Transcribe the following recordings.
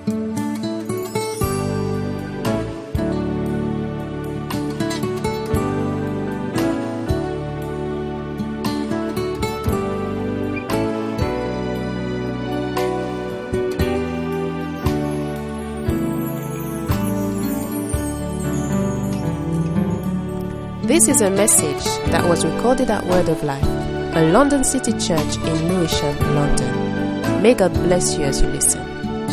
This is a message that was recorded at Word of Life, a London City church in Lewisham, London. May God bless you as you listen.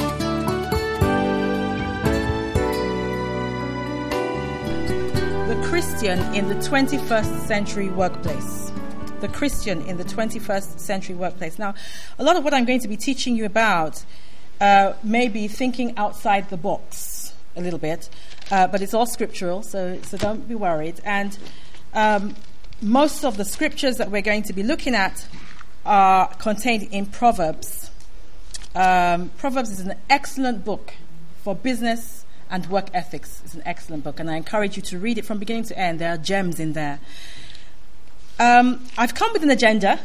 The Christian in the 21st century workplace. The Christian in the 21st century workplace. Now, a lot of what I'm going to be teaching you about may be thinking outside the box a little bit. But it's all scriptural, so don't be worried. And most of the scriptures that we're going to be looking at are contained in Proverbs. Proverbs is an excellent book for business and work ethics. It's an excellent book, and I encourage you to read it from beginning to end. There are gems in there. I've come with an agenda,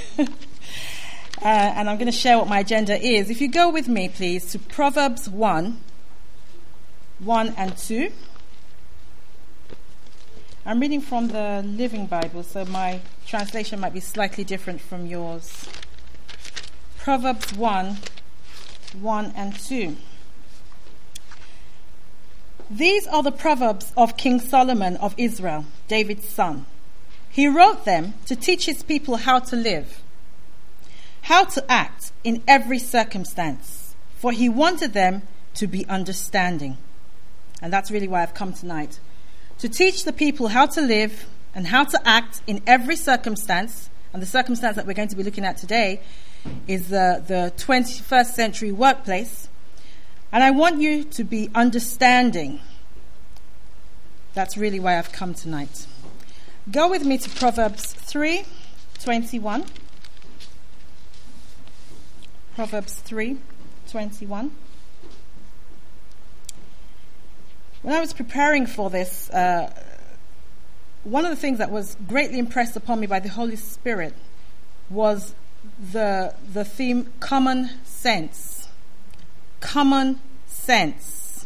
and I'm going to share what my agenda is. If you go with me, please, to Proverbs 1 and 2. I'm reading from the Living Bible, so my translation might be slightly different from yours. Proverbs 1 and 2. These are the Proverbs of King Solomon of Israel, David's son. He wrote them to teach his people how to live, how to act in every circumstance, for he wanted them to be understanding. And that's really why I've come tonight. To teach the people how to live and how to act in every circumstance. And the circumstance that we're going to be looking at today is the 21st century workplace. And I want you to be understanding. That's really why I've come tonight. Go with me to Proverbs 3:21. Proverbs 3:21. When I was preparing for this, one of the things that was greatly impressed upon me by the Holy Spirit was the theme common sense. Common sense.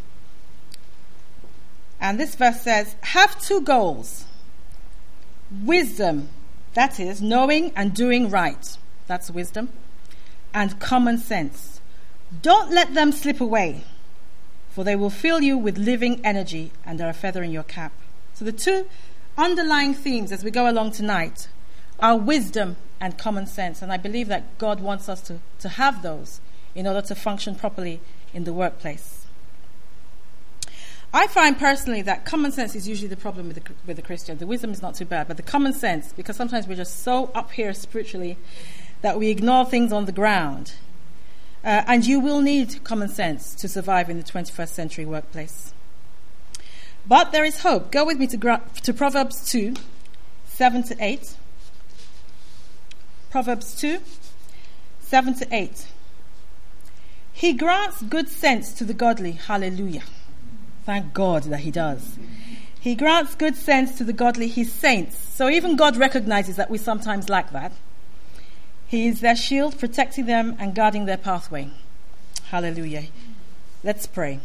And this verse says, have two goals. Wisdom, that is, knowing and doing right. That's wisdom. And common sense. Don't let them slip away, for they will fill you with living energy and are a feather in your cap. So the two underlying themes as we go along tonight are wisdom and common sense. And I believe that God wants us to have those in order to function properly in the workplace. I find personally that common sense is usually the problem with the Christian. The wisdom is not too bad, but the common sense, because sometimes we're just so up here spiritually that we ignore things on the ground. And you will need common sense to survive in the 21st century workplace. But there is hope. Go with me to Proverbs 2, 7-8. Proverbs 2, 7-8. He grants good sense to the godly. Hallelujah. Thank God that he does. He grants good sense to the godly, his saints. So even God recognizes that we sometimes lack that. He is their shield, protecting them and guarding their pathway. Hallelujah. Let's pray.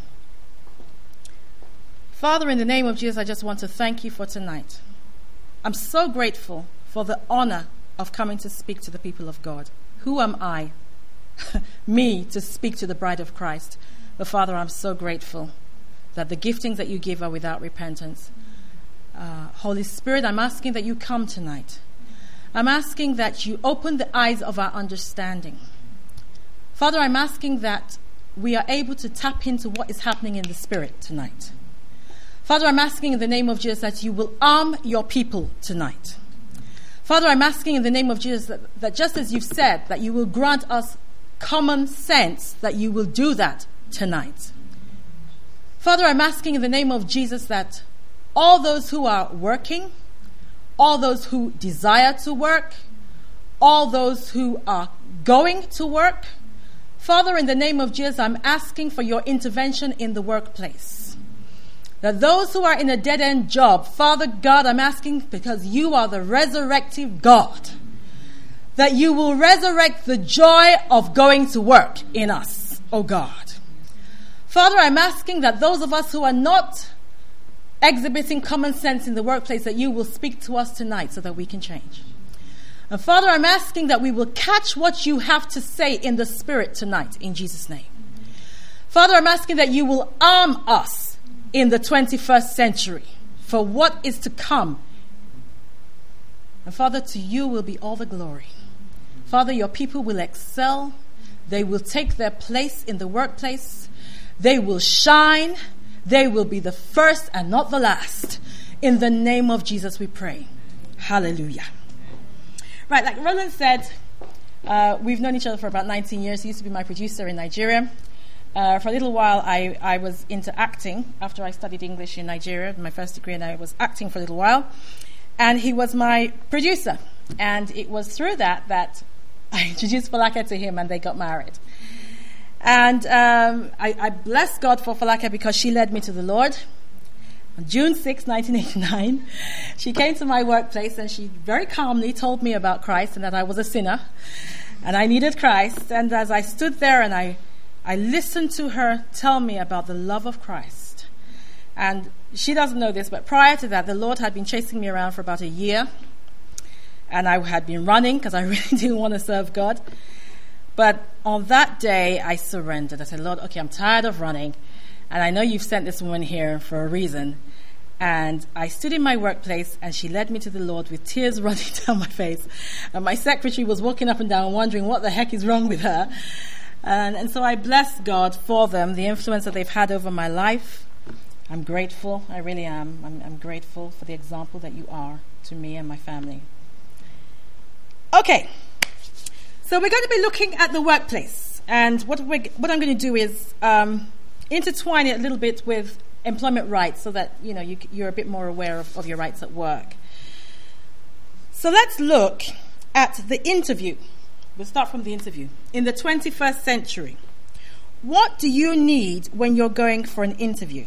Father, in the name of Jesus, I just want to thank you for tonight. I'm so grateful for the honor of coming to speak to the people of God. Who am I? Me, to speak to the bride of Christ. But Father, I'm so grateful that the giftings that you give are without repentance. Holy Spirit, I'm asking that you come tonight. I'm asking that you open the eyes of our understanding. Father, I'm asking that we are able to tap into what is happening in the Spirit tonight. Father, I'm asking in the name of Jesus that you will arm your people tonight. Father, I'm asking in the name of Jesus that just as you've said, that you will grant us common sense, that you will do that tonight. Father, I'm asking in the name of Jesus that all those who are working, all those who desire to work, all those who are going to work, Father, in the name of Jesus, I'm asking for your intervention in the workplace. That those who are in a dead-end job, Father God, I'm asking because you are the resurrective God, that you will resurrect the joy of going to work in us, oh God. Father, I'm asking that those of us who are not exhibiting common sense in the workplace, that you will speak to us tonight so that we can change. And Father, I'm asking that we will catch what you have to say in the Spirit tonight, in Jesus' name. Father, I'm asking that you will arm us in the 21st century for what is to come. And Father, to you will be all the glory. Father, your people will excel. They will take their place in the workplace. They will shine. They will be the first and not the last. In the name of Jesus we pray. Hallelujah. Right, like Roland said, we've known each other for about 19 years. He used to be my producer in Nigeria. For a little while, I was into acting after I studied English in Nigeria, my first degree, and I was acting for a little while. And he was my producer. And it was through that I introduced Falake to him, and they got married. And I bless God for Falake because she led me to the Lord. On June 6, 1989, she came to my workplace and she very calmly told me about Christ and that I was a sinner and I needed Christ. And as I stood there and I listened to her tell me about the love of Christ. And she doesn't know this, but prior to that, the Lord had been chasing me around for about a year. And I had been running because I really didn't want to serve God. But on that day, I surrendered. I said, Lord, okay, I'm tired of running. And I know you've sent this woman here for a reason. And I stood in my workplace and she led me to the Lord with tears running down my face. And my secretary was walking up and down wondering what the heck is wrong with her. And so I bless God for them, the influence that they've had over my life. I'm grateful. I really am. I'm grateful for the example that you are to me and my family. Okay. So we're going to be looking at the workplace. And what I'm going to do is intertwine it a little bit with employment rights so that you're a bit more aware of your rights at work. So let's look at the interview. We'll start from the interview. In the 21st century, what do you need when you're going for an interview?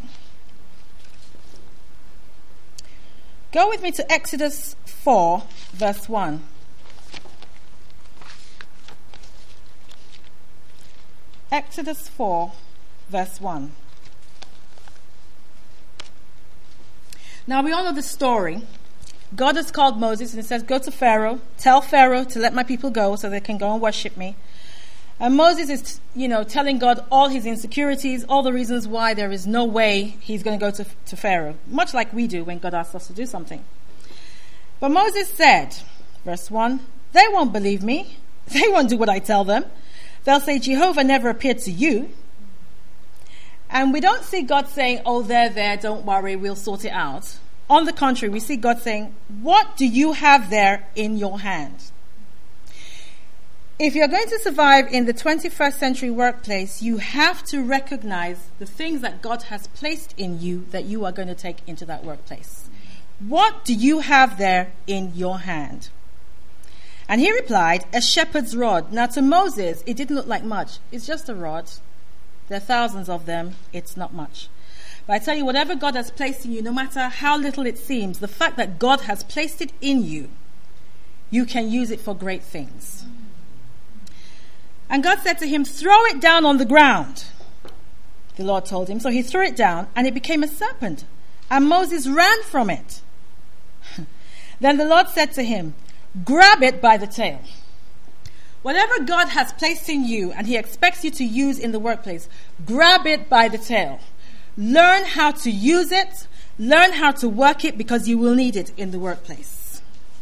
Go with me to Exodus 4, verse 1. Exodus 4, verse 1. Now we all know the story. God has called Moses and it says, go to Pharaoh, tell Pharaoh to let my people go so they can go and worship me. And Moses is, telling God all his insecurities, all the reasons why there is no way he's going to go to Pharaoh, much like we do when God asks us to do something. But Moses said, verse 1, they won't believe me. They won't do what I tell them. They'll say, Jehovah never appeared to you. And we don't see God saying, oh, they're there, don't worry, we'll sort it out. On the contrary, we see God saying, what do you have there in your hand? If you're going to survive in the 21st century workplace, you have to recognize the things that God has placed in you that you are going to take into that workplace. What do you have there in your hand? And he replied, a shepherd's rod. Now to Moses, it didn't look like much. It's just a rod. There are thousands of them. It's not much. But I tell you, whatever God has placed in you, no matter how little it seems, the fact that God has placed it in you, you can use it for great things. And God said to him, throw it down on the ground. The Lord told him. So he threw it down and it became a serpent. And Moses ran from it. Then the Lord said to him, grab it by the tail. Whatever God has placed in you and he expects you to use in the workplace, grab it by the tail. Learn how to use it. Learn how to work it because you will need it in the workplace.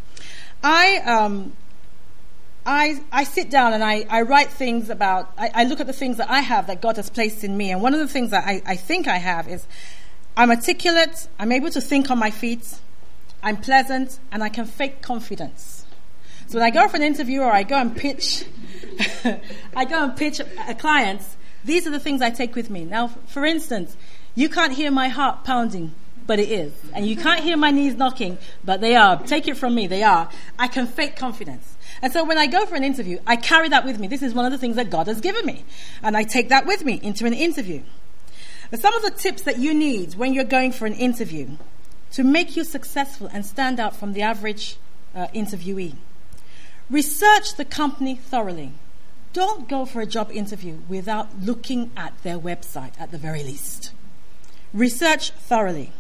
I sit down and I write things about, I look at the things that I have that God has placed in me. And one of the things that I think I have is I'm articulate, I'm able to think on my feet, I'm pleasant, and I can fake confidence. So when I go for an interview or I go and pitch, clients, these are the things I take with me. Now, for instance, you can't hear my heart pounding, but it is. And you can't hear my knees knocking, but they are. Take it from me, they are. I can fake confidence. And so when I go for an interview, I carry that with me. This is one of the things that God has given me. And I take that with me into an interview. But some of the tips that you need when you're going for an interview to make you successful and stand out from the average interviewee. Research the company thoroughly. don't go for a job interview without looking at their website at the very least. Research thoroughly.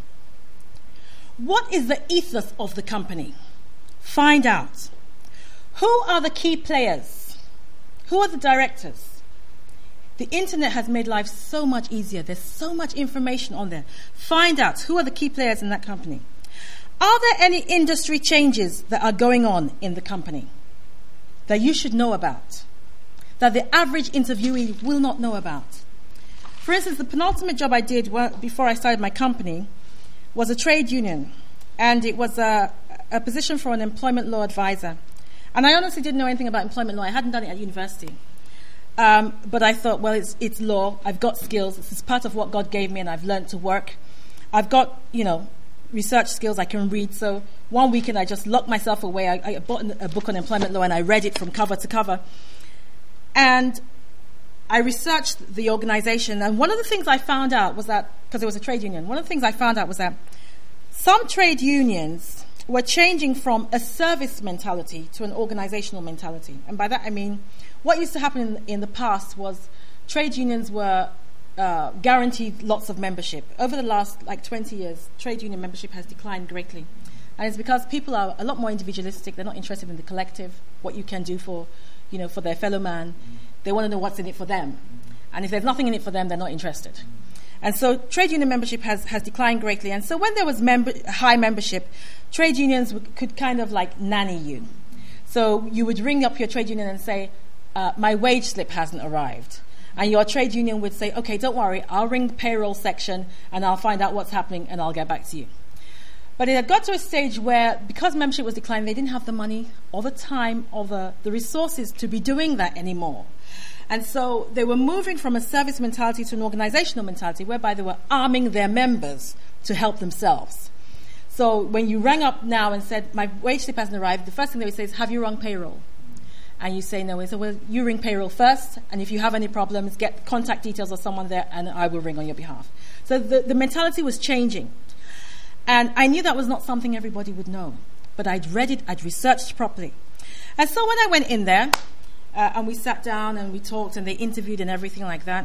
What is the ethos of the company? Find out. Who are the key players? Who are the directors? The internet has made life so much easier. There's so much information on there. Find out who are the key players in that company. Are there any industry changes that are going on in the company that you should know about, that the average interviewee will not know about? For instance, the penultimate job I did before I started my company was a trade union, and it was a position for an employment law advisor. And I honestly didn't know anything about employment law. I hadn't done it at university. But I thought, well, it's law. I've got skills. This is part of what God gave me, and I've learned to work. I've got, research skills. I can read. So one weekend I just locked myself away. I bought a book on employment law, and I read it from cover to cover. And I researched the organization. And one of the things I found out was that, because it was a trade union, one of the things I found out was that some trade unions were changing from a service mentality to an organizational mentality. And by that I mean, what used to happen in the past was trade unions were guaranteed lots of membership. Over the last 20 years, trade union membership has declined greatly. And it's because people are a lot more individualistic. They're not interested in the collective, what you can do for their fellow man. They want to know what's in it for them. And if there's nothing in it for them, they're not interested. And so trade union membership has declined greatly. And so when there was high membership, trade unions could kind of nanny you. So you would ring up your trade union and say, my wage slip hasn't arrived. And your trade union would say, okay, don't worry, I'll ring the payroll section and I'll find out what's happening and I'll get back to you. But it had got to a stage where, because membership was declining, they didn't have the money or the time or the resources to be doing that anymore. And so they were moving from a service mentality to an organizational mentality, whereby they were arming their members to help themselves. So when you rang up now and said, my wage slip hasn't arrived, the first thing they would say is, have you rung payroll? And you say no. And so, well, you ring payroll first, and if you have any problems, get contact details of someone there, and I will ring on your behalf. So the mentality was changing. And I knew that was not something everybody would know. But I'd read it, I'd researched properly. And so when I went in there, and we sat down and we talked and they interviewed and everything like that,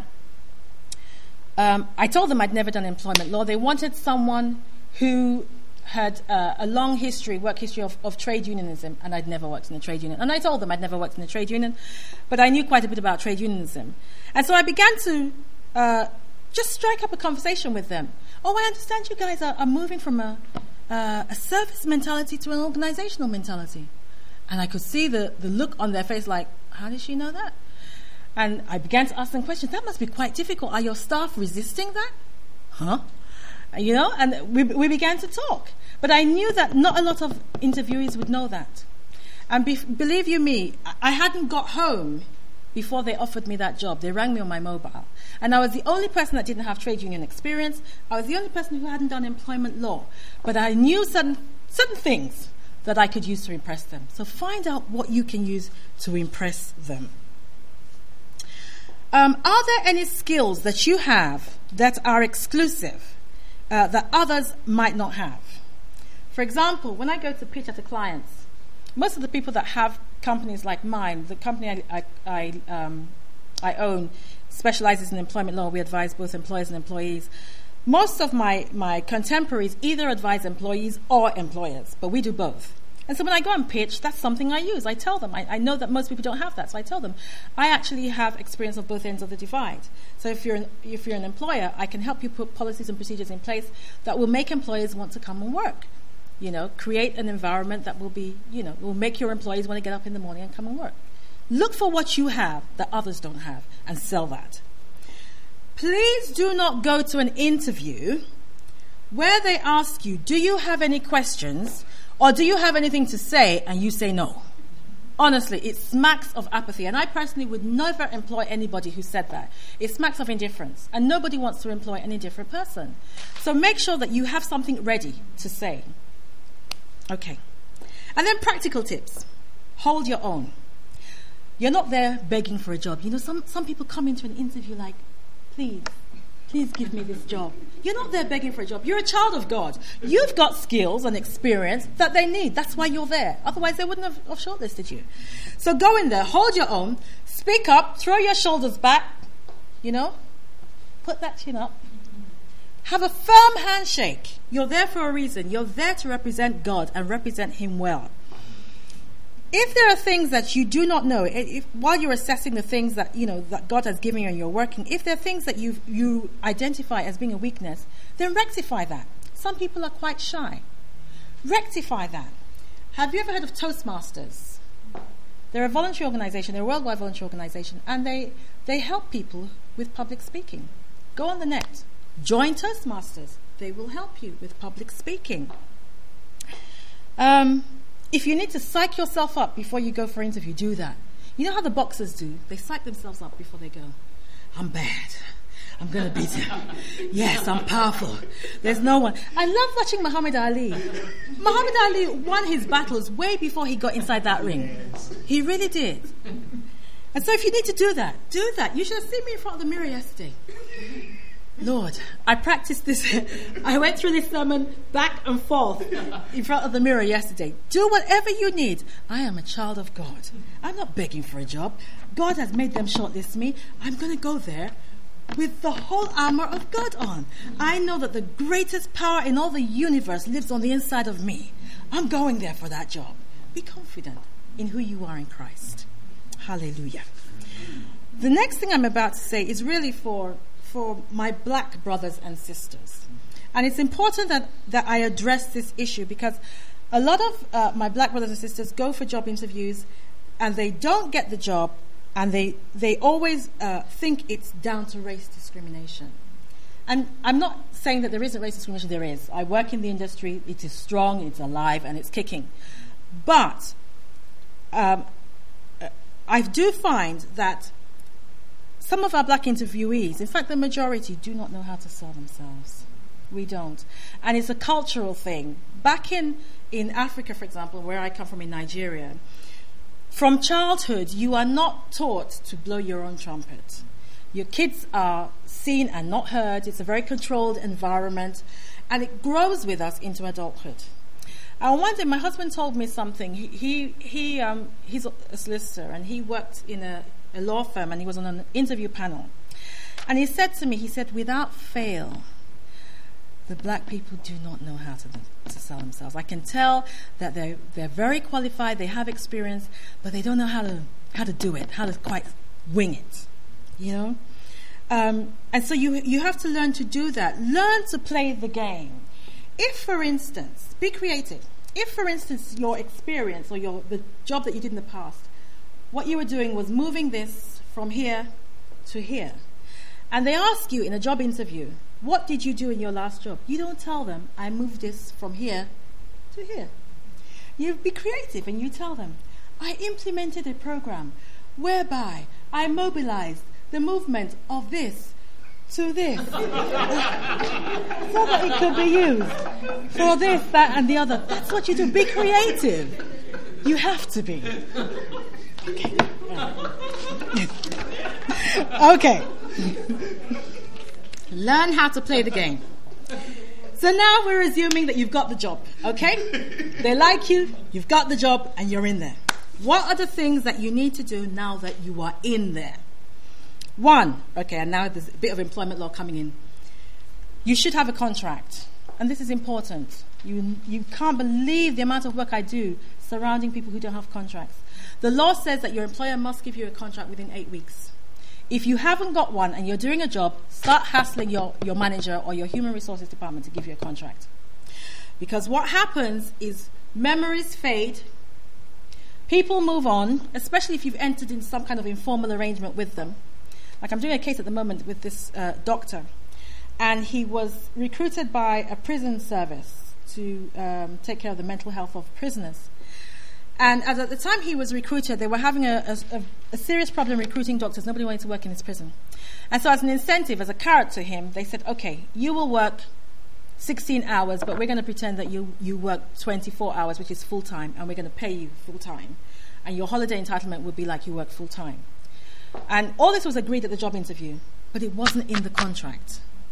I told them I'd never done employment law. They wanted someone who had a long work history of trade unionism, and I'd never worked in a trade union. And I told them I'd never worked in a trade union, but I knew quite a bit about trade unionism. And so I began to just strike up a conversation with them. Oh, I understand you guys are moving from a service mentality to an organizational mentality. And I could see the look on their face like, how did she know that? And I began to ask them questions. That must be quite difficult. Are your staff resisting that? Huh? And we began to talk. But I knew that not a lot of interviewees would know that. And believe you me, I hadn't got home before they offered me that job. They rang me on my mobile. And I was the only person that didn't have trade union experience. I was the only person who hadn't done employment law. But I knew certain things that I could use to impress them. So find out what you can use to impress them. Are there any skills that you have that are exclusive, that others might not have? For example, when I go to pitch at a client, most of the people that have companies like mine, the company I own specializes in employment law. We advise both employers and employees. Most of my contemporaries either advise employees or employers, but we do both. And so when I go and pitch, that's something I use. I tell them. I know that most people don't have that, so I tell them. I actually have experience of both ends of the divide. So if you're an employer, I can help you put policies and procedures in place that will make employers want to come and work. Create an environment that will be, will make your employees want to get up in the morning and come and work. Look for what you have that others don't have and sell that. Please do not go to an interview where they ask you, do you have any questions or do you have anything to say, and you say no. Honestly, it smacks of apathy, and I personally would never employ anybody who said that. It smacks of indifference, and nobody wants to employ an indifferent person. So make sure that you have something ready to say. Okay. And then practical tips. Hold your own. You're not there begging for a job. Some people come into an interview like, please, Please give me this job. You're not there begging for a job. You're a child of God. You've got skills and experience that they need. That's why you're there. Otherwise, they wouldn't have shortlisted you. So go in there, hold your own, speak up, throw your shoulders back, put that chin up. Have a firm handshake. You're there for a reason. You're there to represent God and represent Him well. If there are things that you do not know, while you're assessing the things that that God has given you and you're working, if there are things that you identify as being a weakness, then rectify that. Some people are quite shy. Rectify that. Have you ever heard of Toastmasters? They're a voluntary organization. They're a worldwide voluntary organization, and they help people with public speaking. Go on the net. Join Toastmasters. They will help you with public speaking. If you need to psych yourself up before you go for an interview, do that. You know how the boxers do? They psych themselves up before they go. I'm bad. I'm going to beat him. Yes, I'm powerful. There's no one. I love watching Muhammad Ali. Muhammad Ali won his battles way before he got inside that ring. He really did. And so if you need to do that, do that. You should have seen me in front of the mirror yesterday. Lord, I practiced this. I went through this sermon back and forth in front of the mirror yesterday. Do whatever you need. I am a child of God. I'm not begging for a job. God has made them shortlist me. I'm going to go there with the whole armor of God on. I know that the greatest power in all the universe lives on the inside of me. I'm going there for that job. Be confident in who you are in Christ. Hallelujah. The next thing I'm about to say is really for my black brothers and sisters. And it's important that I address this issue because a lot of my black brothers and sisters go for job interviews and they don't get the job, and they always think it's down to race discrimination. And I'm not saying that there isn't race discrimination. There is. I work in the industry. It is strong, it's alive, and it's kicking. But I do find that some of our black interviewees, in fact the majority, do not know how to sell themselves. We don't. And it's a cultural thing. Back in Africa, for example, where I come from in Nigeria, from childhood you are not taught to blow your own trumpet. Your kids are seen and not heard. It's a very controlled environment, and it grows with us into adulthood. And one day my husband told me something. He's a solicitor, and he worked in a law firm, and he was on an interview panel. And he said to me, without fail, the black people do not know how to sell themselves. I can tell that they're very qualified, they have experience, but they don't know how to do it, how to quite wing it, And so you have to learn to do that. Learn to play the game. If, for instance, be creative. If, for instance, your experience or the job that you did in the past, what you were doing was moving this from here to here, and they ask you in a job interview, what did you do in your last job? You don't tell them, I moved this from here to here. You be creative and you tell them, I implemented a program whereby I mobilized the movement of this to this so that it could be used for this, that, and the other. That's what you do. Be creative. You have to be. Okay. Learn how to play the game. So now we're assuming that you've got the job, okay? They like you, you've got the job, and you're in there. What are the things that you need to do now that you are in there? One, okay, and now there's a bit of employment law coming in. You should have a contract, and this is important. You can't believe the amount of work I do surrounding people who don't have contracts. The law says that your employer must give you a contract within 8 weeks. If you haven't got one and you're doing a job, start hassling your manager or your human resources department to give you a contract. Because what happens is memories fade, people move on, especially if you've entered in some kind of informal arrangement with them. Like I'm doing a case at the moment with this doctor, and he was recruited by a prison service to take care of the mental health of prisoners. And at the time he was recruited, they were having a serious problem recruiting doctors. Nobody wanted to work in this prison. And so as an incentive, as a carrot to him, they said, okay, you will work 16 hours, but we're going to pretend that you work 24 hours, which is full-time, and we're going to pay you full-time. And your holiday entitlement would be like you work full-time. And all this was agreed at the job interview, but it wasn't in the contract.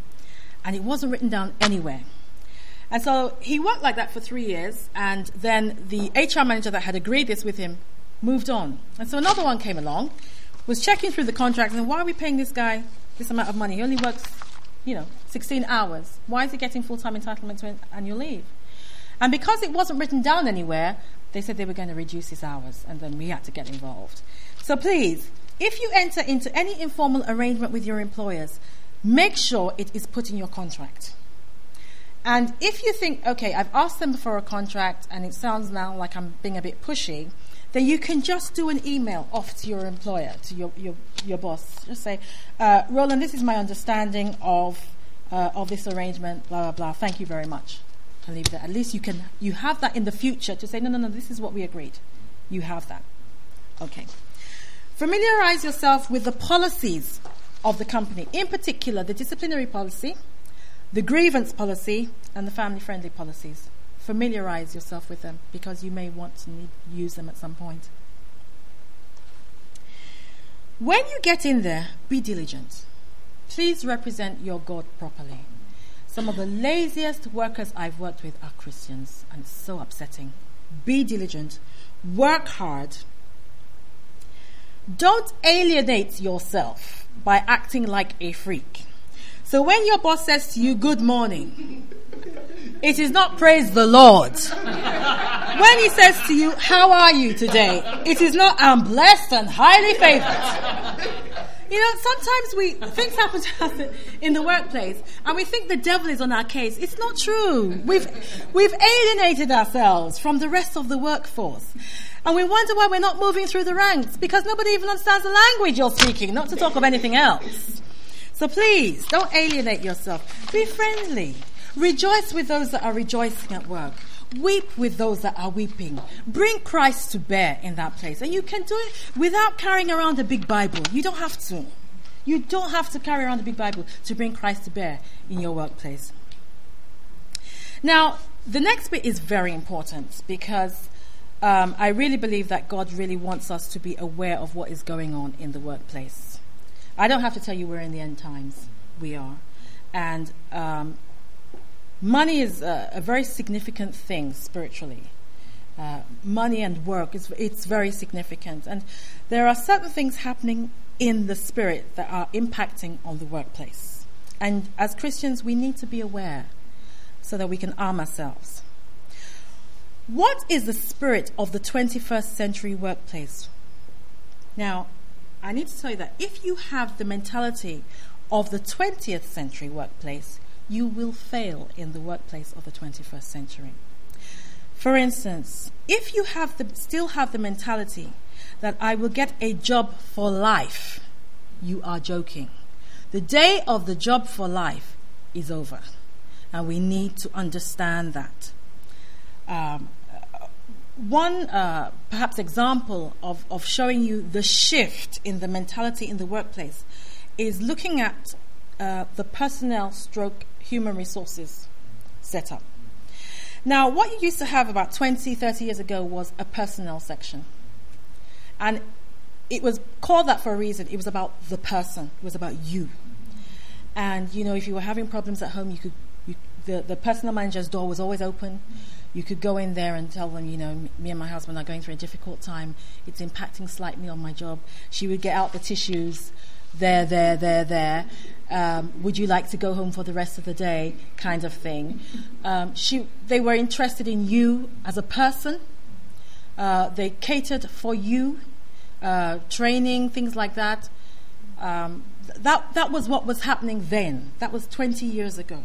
and it wasn't written down anywhere. And so he worked like that for 3 years, and then the HR manager that had agreed this with him moved on. And so another one came along, was checking through the contract, and why are we paying this guy this amount of money? He only works, 16 hours. Why is he getting full-time entitlement to annual leave? And because it wasn't written down anywhere, they said they were going to reduce his hours, and then we had to get involved. So please, if you enter into any informal arrangement with your employers, make sure it is put in your contract. And if you think, okay, I've asked them for a contract and it sounds now like I'm being a bit pushy, then you can just do an email off to your employer, to your boss. Just say, Roland, this is my understanding of this arrangement, blah, blah, blah. Thank you very much. I'll leave that. At least you have that in the future to say, no, this is what we agreed. You have that. Okay. Familiarize yourself with the policies of the company, in particular the disciplinary policy, the grievance policy, and the family-friendly policies. Familiarize yourself with them because you may want to use them at some point. When you get in there, be diligent. Please represent your God properly. Some of the laziest workers I've worked with are Christians, and it's so upsetting. Be diligent. Work hard. Don't alienate yourself by acting like a freak. So when your boss says to you, good morning, it is not praise the Lord. When he says to you, how are you today? It is not I'm blessed and highly favored. Sometimes things happen to us in the workplace and we think the devil is on our case. It's not true. We've alienated ourselves from the rest of the workforce. And we wonder why we're not moving through the ranks because nobody even understands the language you're speaking, not to talk of anything else. So please, don't alienate yourself. Be friendly. Rejoice with those that are rejoicing at work. Weep with those that are weeping. Bring Christ to bear in that place. And you can do it without carrying around a big Bible. You don't have to. You don't have to carry around a big Bible to bring Christ to bear in your workplace. Now, the next bit is very important because I really believe that God really wants us to be aware of what is going on in the workplace. I don't have to tell you we're in the end times. We are. And money is a very significant thing spiritually. Money and work, it's very significant. And there are certain things happening in the spirit that are impacting on the workplace. And as Christians, we need to be aware so that we can arm ourselves. What is the spirit of the 21st century workplace? Now, I need to tell you that if you have the mentality of the 20th century workplace, you will fail in the workplace of the 21st century. For instance, if you still have the mentality that I will get a job for life, you are joking. The day of the job for life is over, and we need to understand that. One perhaps example of showing you the shift in the mentality in the workplace is looking at the personnel / human resources setup. Now, what you used to have about 20, 30 years ago was a personnel section. And it was called that for a reason. It was about the person. It was about you. And, if you were having problems at home, the personnel manager's door was always open. You could go in there and tell them, me and my husband are going through a difficult time. It's impacting slightly on my job. She would get out the tissues. There. Would you like to go home for the rest of the day? Kind of thing. They were interested in you as a person. They catered for you, training, things like that. That was what was happening then. That was 20 years ago.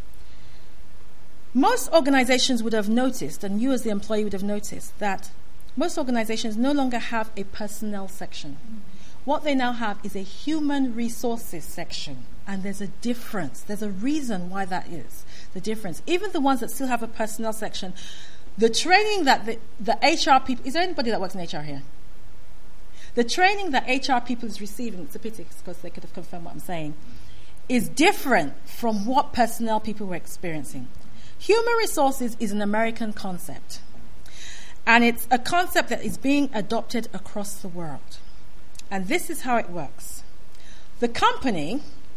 Most organizations would have noticed, and you as the employee would have noticed, that most organizations no longer have a personnel section. What they now have is a human resources section. And there's a difference. There's a reason why that is the difference. Even the ones that still have a personnel section, the training that the HR people... Is there anybody that works in HR here? The training that HR people is receiving, it's a pity because they could have confirmed what I'm saying, is different from what personnel people were experiencing. Human resources is an American concept. And it's a concept that is being adopted across the world. And this is how it works. The company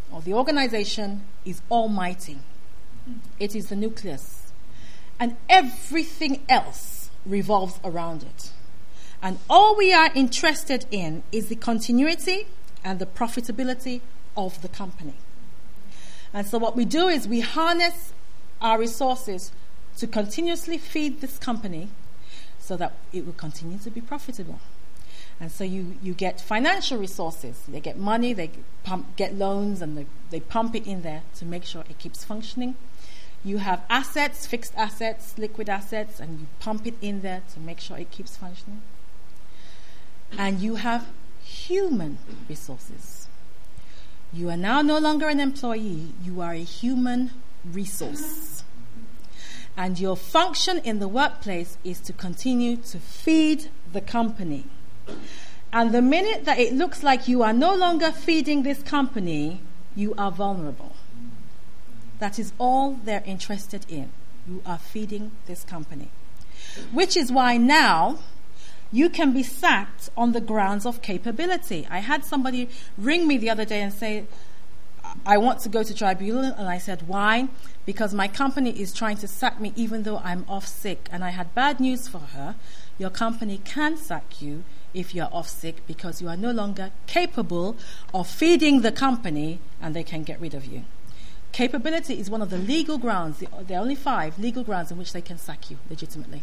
or the organization is almighty. It is the nucleus. And everything else revolves around it. And all we are interested in is the continuity and the profitability of the company. And so what we do is we harness our resources to continuously feed this company so that it will continue to be profitable. And so you get financial resources. They get money, they get loans, and they pump it in there to make sure it keeps functioning. You have assets, fixed assets, liquid assets, and you pump it in there to make sure it keeps functioning. And you have human resources. You are now no longer an employee, you are a human resource. And your function in the workplace is to continue to feed the company. And the minute that it looks like you are no longer feeding this company, you are vulnerable. That is all they're interested in. You are feeding this company. Which is why now you can be sacked on the grounds of capability. I had somebody ring me the other day and say, I want to go to tribunal. And I said, why? Because my company is trying to sack me even though I'm off sick. And I had bad news for her. Your company can sack you if you're off sick because you are no longer capable of feeding the company, and they can get rid of you. Capability is one of the legal grounds. There are only 5 legal grounds in which they can sack you legitimately.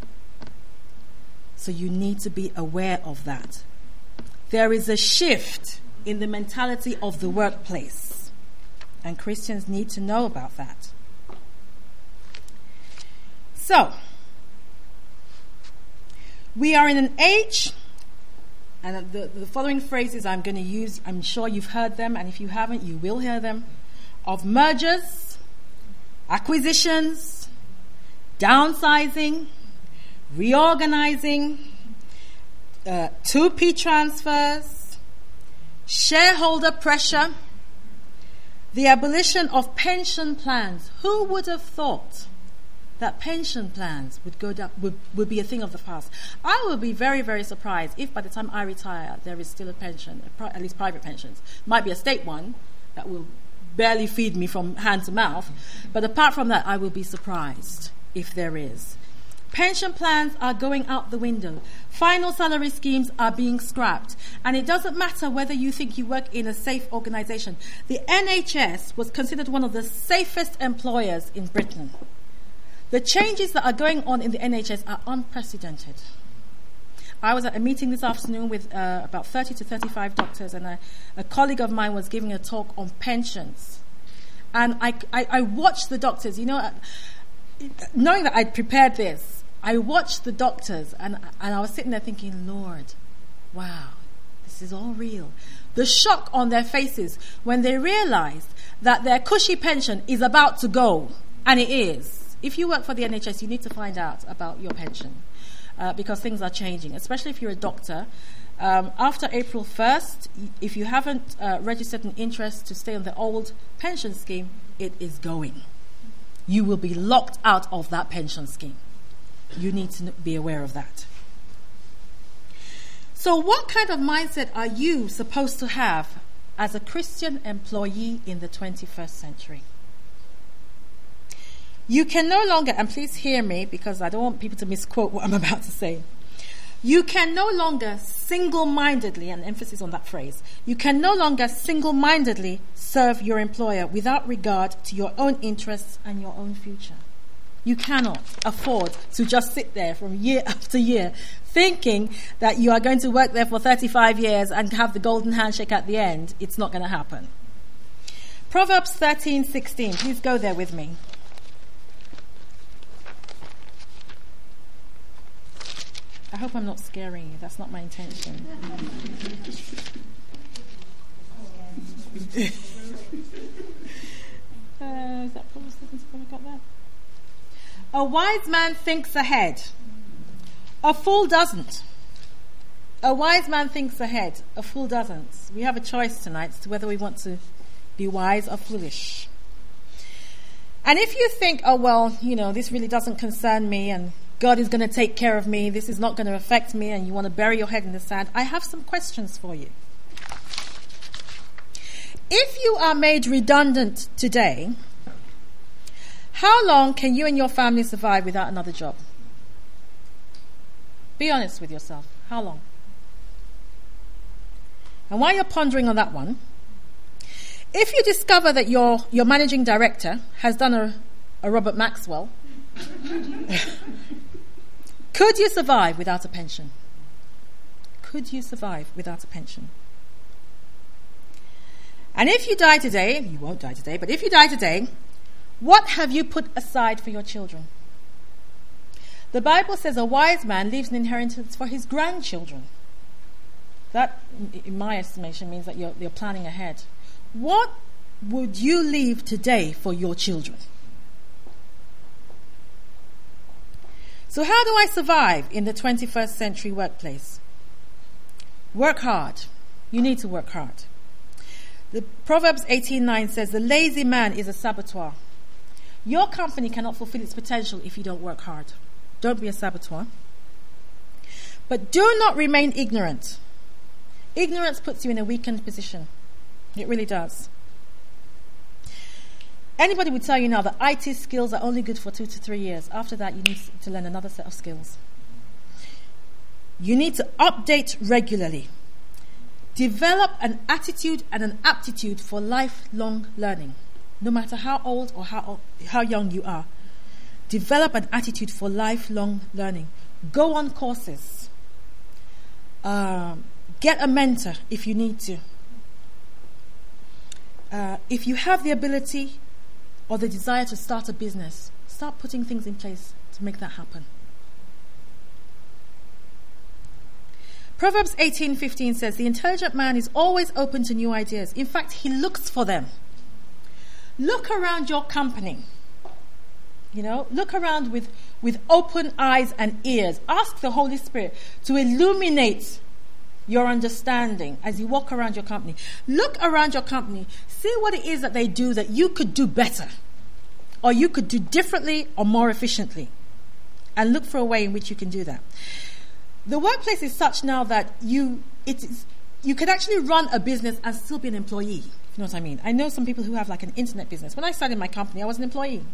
So you need to be aware of that. There is a shift in the mentality of the workplace, and Christians need to know about that. So, we are in an age, and the following phrases I'm going to use, I'm sure you've heard them, and if you haven't, you will hear them, of mergers, acquisitions, downsizing, reorganizing, 2P transfers, shareholder pressure, the abolition of pension plans. Who would have thought that pension plans would go down, would be a thing of the past? I will be very, very surprised if by the time I retire there is still a pension, at least private pensions. Might be a state one that will barely feed me from hand to mouth, but apart from that, I will be surprised if there is. Pension plans are going out the window. Final salary schemes are being scrapped. And it doesn't matter whether you think you work in a safe organization. The NHS was considered one of the safest employers in Britain. The changes that are going on in the NHS are unprecedented. I was at a meeting this afternoon with about 30 to 35 doctors, and a colleague of mine was giving a talk on pensions. And I watched the doctors, knowing that I'd prepared this, I watched the doctors, and I was sitting there thinking, Lord, wow, this is all real. The shock on their faces when they realized that their cushy pension is about to go, and it is. If you work for the NHS, you need to find out about your pension because things are changing, especially if you're a doctor. After April 1st, if you haven't registered an interest to stay on the old pension scheme, it is going. You will be locked out of that pension scheme. You need to be aware of that. So what kind of mindset are you supposed to have as a Christian employee in the 21st century? You can no longer, and please hear me because I don't want people to misquote what I'm about to say. You can no longer single-mindedly, and emphasis on that phrase, you can no longer single-mindedly serve your employer without regard to your own interests and your own future. You cannot afford to just sit there from year after year thinking that you are going to work there for 35 years and have the golden handshake at the end. It's not going to happen. Proverbs 13:16. Please go there with me. I hope I'm not scaring you. That's not my intention. Is that Proverbs 13:16? I got that? A wise man thinks ahead. A fool doesn't. A wise man thinks ahead. A fool doesn't. We have a choice tonight as to whether we want to be wise or foolish. And if you think, oh, well, this really doesn't concern me and God is going to take care of me, this is not going to affect me, and you want to bury your head in the sand, I have some questions for you. If you are made redundant today, how long can you and your family survive without another job? Be honest with yourself. How long? And while you're pondering on that one, if you discover that your managing director has done a Robert Maxwell, could you survive without a pension? Could you survive without a pension? And if you die today, you won't die today, but if you die today, what have you put aside for your children? The Bible says a wise man leaves an inheritance for his grandchildren. That, in my estimation, means that you're planning ahead. What would you leave today for your children? So how do I survive in the 21st century workplace? Work hard. You need to work hard. The Proverbs 18:9 says, the lazy man is a saboteur. Your company cannot fulfill its potential if you don't work hard. Don't be a saboteur. But do not remain ignorant. Ignorance puts you in a weakened position. It really does. Anybody would tell you now that IT skills are only good for 2 to 3 years. After that, you need to learn another set of skills. You need to update regularly. Develop an attitude and an aptitude for lifelong learning. No matter how old or how young you are. Develop an attitude for lifelong learning. Go on courses. Get a mentor if you need to. If you have the ability or the desire to start a business, start putting things in place to make that happen. Proverbs 18:15 says, the intelligent man is always open to new ideas. In fact, he looks for them. Look around your company. Look around with open eyes and ears. Ask the Holy Spirit to illuminate your understanding as you walk around your company. Look around your company. See what it is that they do that you could do better, or you could do differently or more efficiently, and look for a way in which you can do that. The workplace is such now that you could actually run a business and still be an employee. You know what I mean? I know some people who have like an internet business. When I started my company, I was an employee.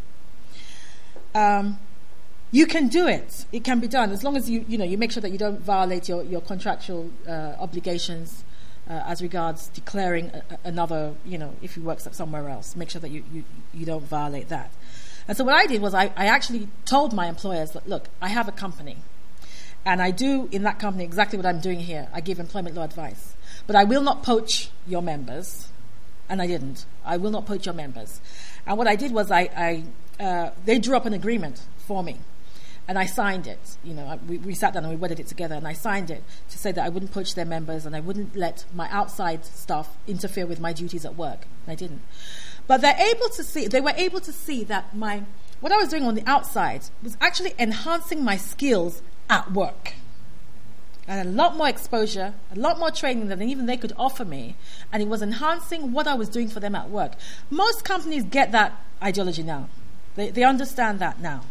You can do it. It can be done as long as you make sure that you don't violate your contractual obligations as regards declaring another. If you work somewhere else, make sure that you don't violate that. And so what I did was I actually told my employers that, look, I have a company, and I do in that company exactly what I'm doing here. I give employment law advice, but I will not poach your members. And I didn't. I will not poach your members. And what I did was they drew up an agreement for me. And I signed it. We sat down and we worded it together, and I signed it to say that I wouldn't poach their members and I wouldn't let my outside staff interfere with my duties at work. And I didn't. But they were able to see that what I was doing on the outside was actually enhancing my skills at work. I had a lot more exposure, a lot more training than even they could offer me, and it was enhancing what I was doing for them at work. Most companies get that ideology now. They understand that now.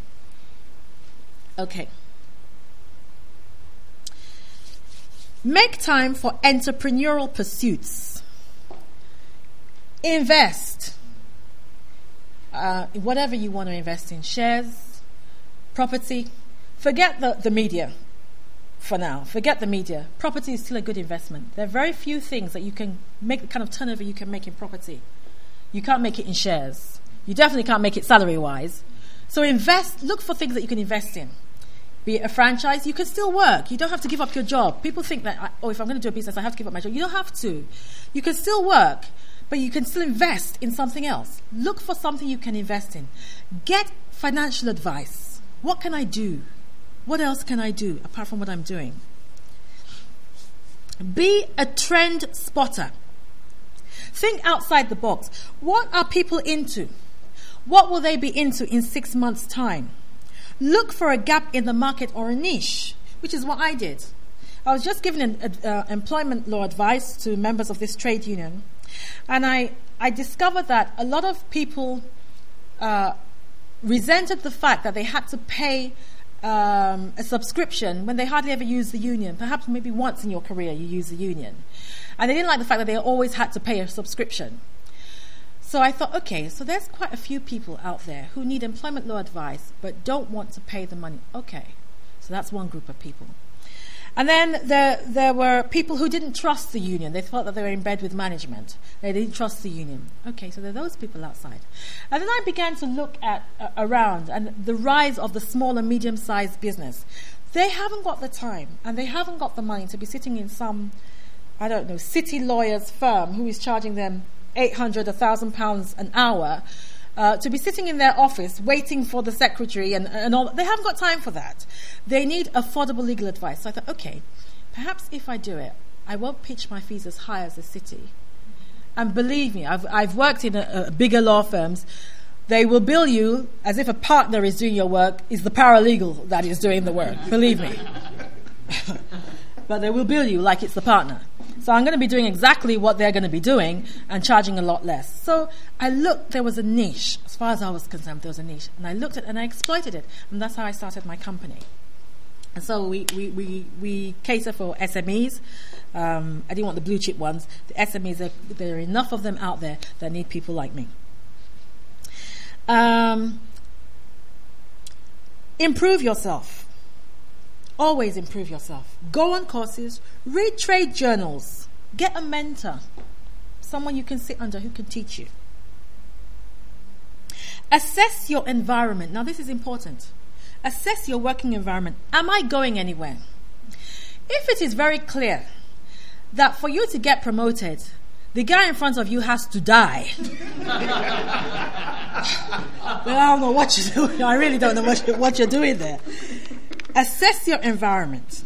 Okay. Make time for entrepreneurial pursuits. Invest. In whatever you want to invest in. Shares, property. Forget the media for now. Forget the media. Property is still a good investment. There are very few things that you can make the kind of turnover you can make in property. You can't make it in shares. You definitely can't make it salary-wise. So invest, look for things that you can invest in. Be it a franchise, you can still work. You don't have to give up your job. People think that, if I'm going to do a business, I have to give up my job. You don't have to. You can still work, but you can still invest in something else. Look for something you can invest in. Get financial advice. What can I do? What else can I do apart from what I'm doing? Be a trend spotter. Think outside the box. What are people into? What will they be into in 6 months' time? Look for a gap in the market or a niche, which is what I did. I was just giving employment law advice to members of this trade union, and I discovered that a lot of people resented the fact that they had to pay a subscription when they hardly ever use the union. Perhaps maybe once in your career you use the union. And they didn't like the fact that they always had to pay a subscription. So I thought, okay, so there's quite a few people out there who need employment law advice but don't want to pay the money. Okay, so that's one group of people. And then there were people who didn't trust the union. They thought that they were in bed with management. They didn't trust the union. Okay, so there are those people outside. And then I began to look at around and the rise of the small and medium-sized business. They haven't got the time and they haven't got the money to be sitting in some, I don't know, city lawyer's firm who is charging them £800, £1,000 an hour to be sitting in their office waiting for the secretary and all. They haven't got time for that. They need affordable legal advice. So I thought, okay, perhaps if I do it, I won't pitch my fees as high as the city. And believe me, I've worked in bigger law firms. They will bill you as if a partner is doing your work, is the paralegal that is doing the work. Believe me. But they will bill you like it's the partner. So I'm going to be doing exactly what they're going to be doing and charging a lot less. So I looked, there was a niche. As far as I was concerned, there was a niche. And I looked at it and I exploited it. And that's how I started my company. And so we cater for SMEs. I didn't want the blue chip ones. The SMEs, there are enough of them out there that need people like me. Improve yourself. Always improve yourself. Go on courses, read trade journals, get a mentor, someone you can sit under who can teach you. Assess your environment. Now this is important. Assess your working environment. Am I going anywhere? If it is very clear that for you to get promoted, the guy in front of you has to die, well, I don't know what you're doing. I really don't know what you're doing there. Assess your environment.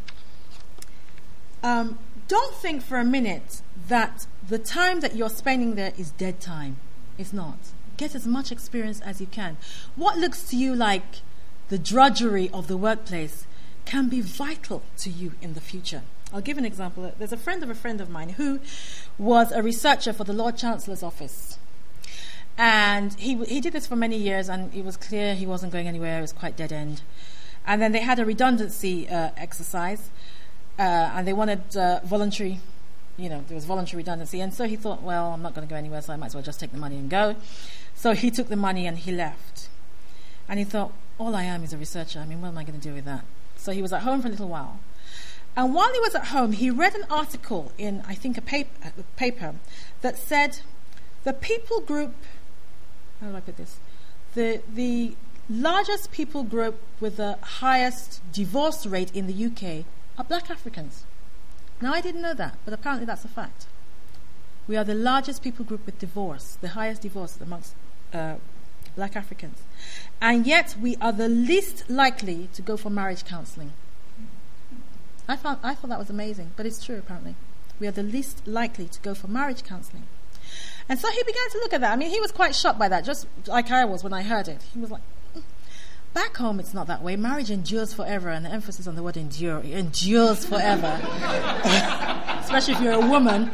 Don't think for a minute that the time that you're spending there is dead time. It's not. Get as much experience as you can. What looks to you like the drudgery of the workplace can be vital to you in the future. I'll give an example. There's a friend of mine who was a researcher for the Lord Chancellor's office. And he did this for many years, and it was clear he wasn't going anywhere. It was quite dead end. And then they had a redundancy exercise, and they wanted voluntary, there was voluntary redundancy. And so he thought, well, I'm not going to go anywhere, so I might as well just take the money and go. So he took the money and he left. And he thought, all I am is a researcher. I mean, what am I going to do with that? So he was at home for a little while. And while he was at home, he read an article in, I think, a paper that said the people group, how do I put this? The largest people group with the highest divorce rate in the UK are black Africans. Now, I didn't know that, but apparently that's a fact. We are the largest people group with divorce, the highest divorce amongst black Africans. And yet, we are the least likely to go for marriage counselling. I thought that was amazing, but it's true, apparently. We are the least likely to go for marriage counselling. And so he began to look at that. I mean, he was quite shocked by that, just like I was when I heard it. He was like, back home, it's not that way. Marriage endures forever, and the emphasis on the word endure. It endures forever. Especially if you're a woman,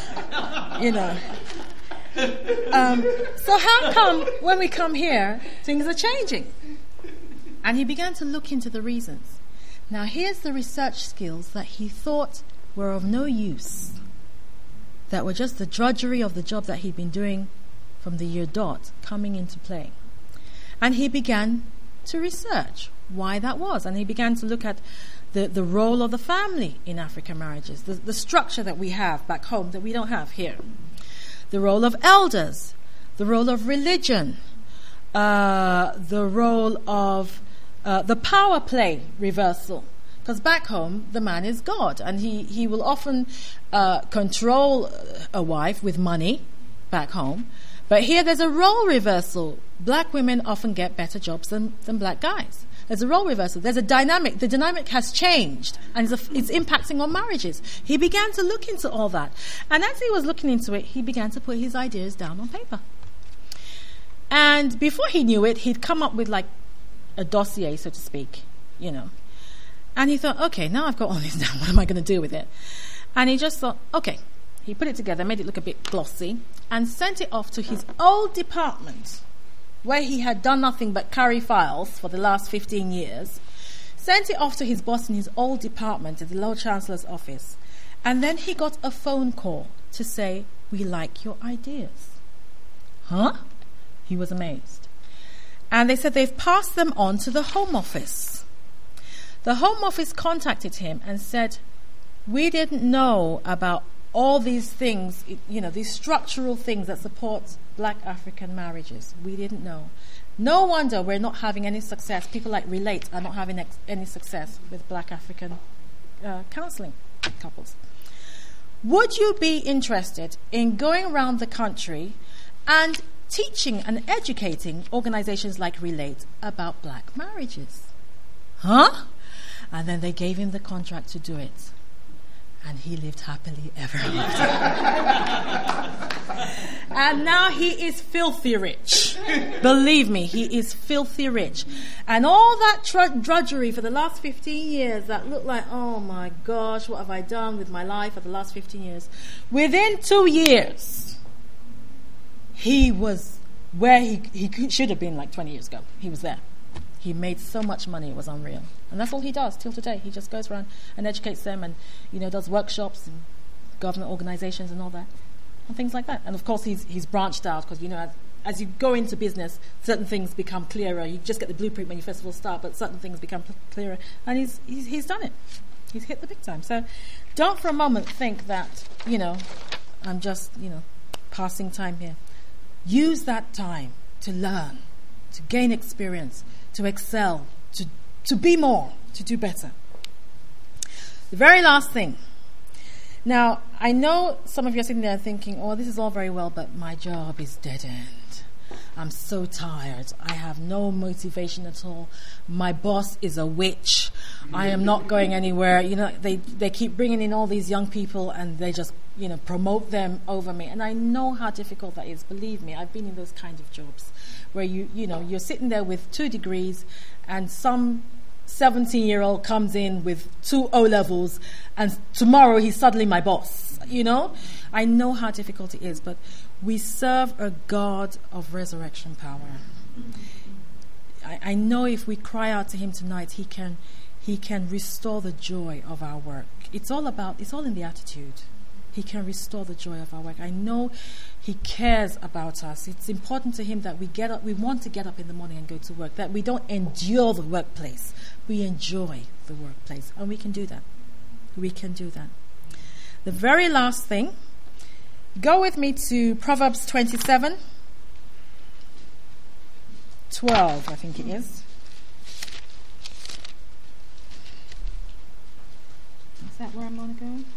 So how come when we come here, things are changing? And he began to look into the reasons. Now, here's the research skills that he thought were of no use, that were just the drudgery of the job that he'd been doing from the year dot coming into play. And he began to research why that was. And he began to look at the role of the family in African marriages, the structure that we have back home that we don't have here. The role of elders, the role of religion, the role of the power play reversal. Because back home, the man is God, and he will often control a wife with money back home. But here there's a role reversal. Black women often get better jobs than black guys. There's a role reversal. There's a dynamic. The dynamic has changed, and it's impacting on marriages. He began to look into all that. And as he was looking into it, he began to put his ideas down on paper. And before he knew it, he'd come up with like a dossier, so to speak, And he thought, okay, now I've got all this down. What am I going to do with it? And he just thought, okay. He put it together, made it look a bit glossy, and sent it off to his old department, where he had done nothing but carry files for the last 15 years, sent it off to his boss in his old department at the Lord Chancellor's office. And then he got a phone call to say, "We like your ideas." Huh? He was amazed. And they said they've passed them on to the Home Office. The Home Office contacted him and said, "We didn't know about all these things, these structural things that support black African marriages. We didn't know. No wonder we're not having any success. People like Relate are not having any success with black African counseling couples. Would you be interested in going around the country and teaching and educating organizations like Relate about black marriages?" Huh? And then they gave him the contract to do it. And he lived happily ever after. And now he is filthy rich. Believe me, he is filthy rich. And all that drudgery for the last 15 years that looked like, oh my gosh, what have I done with my life for the last 15 years? Within 2 years, he was where he should have been like 20 years ago. He was there. He made so much money, it was unreal. And that's all he does till today. He just goes around and educates them and, does workshops and government organizations and all that. And things like that. And of course, he's branched out because, as you go into business, certain things become clearer. You just get the blueprint when you first of all start, but certain things become clearer. And he's done it. He's hit the big time. So don't for a moment think that, I'm just, passing time here. Use that time to learn, to gain experience, to excel, to be more, to do better. The very last thing. Now, I know some of you are sitting there thinking, oh, this is all very well, but my job is dead end. I'm so tired. I have no motivation at all. My boss is a witch. I am not going anywhere. They keep bringing in all these young people and they just, promote them over me. And I know how difficult that is. Believe me, I've been in those kinds of jobs where you're sitting there with 2 degrees and some 17-year-old comes in with 2 O-levels and tomorrow he's suddenly my boss. I know how difficult it is, but we serve a God of resurrection power. I know if we cry out to him tonight, he can restore the joy of our work. It's all in the attitude. He can restore the joy of our work. I know he cares about us. It's important to him that we get up. We want to get up in the morning and go to work, that we don't endure the workplace. We enjoy the workplace, and we can do that. We can do that. The very last thing, go with me to Proverbs 27:12, I think it is. Is that where I'm going to go?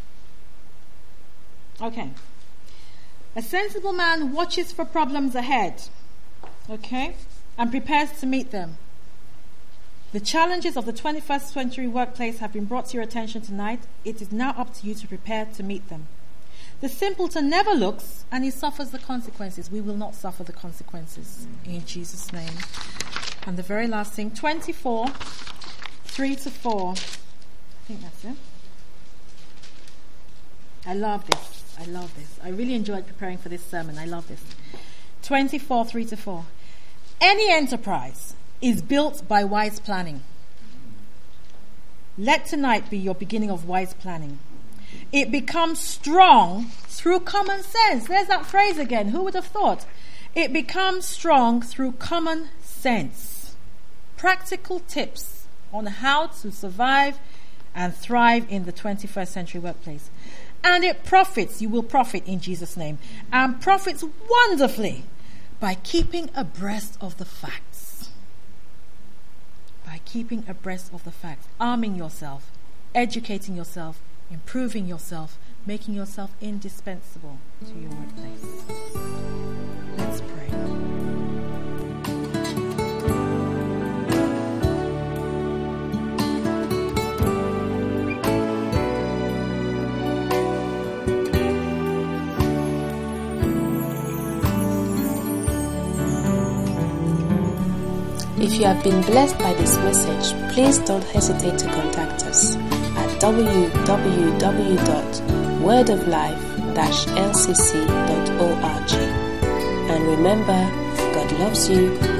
Okay. A sensible man watches for problems ahead, okay, and prepares to meet them. The challenges of the 21st century workplace have been brought to your attention tonight. It is now up to you to prepare to meet them. The simpleton never looks, and he suffers the consequences. We will not suffer the consequences in Jesus' name. And the very last thing, 24:3-4. I think that's it. I love this. I really enjoyed preparing for this sermon. I love this. 24:3-4. Any enterprise is built by wise planning. Let tonight be your beginning of wise planning. It becomes strong through common sense. There's that phrase again. Who would have thought? It becomes strong through common sense. Practical tips on how to survive and thrive in the 21st century workplace. And it profits, you will profit in Jesus' name, and profits wonderfully by keeping abreast of the facts. By keeping abreast of the facts, arming yourself, educating yourself, improving yourself, making yourself indispensable to your workplace. Let's pray. If you have been blessed by this message, please don't hesitate to contact us at www.wordoflife-lcc.org. And remember, God loves you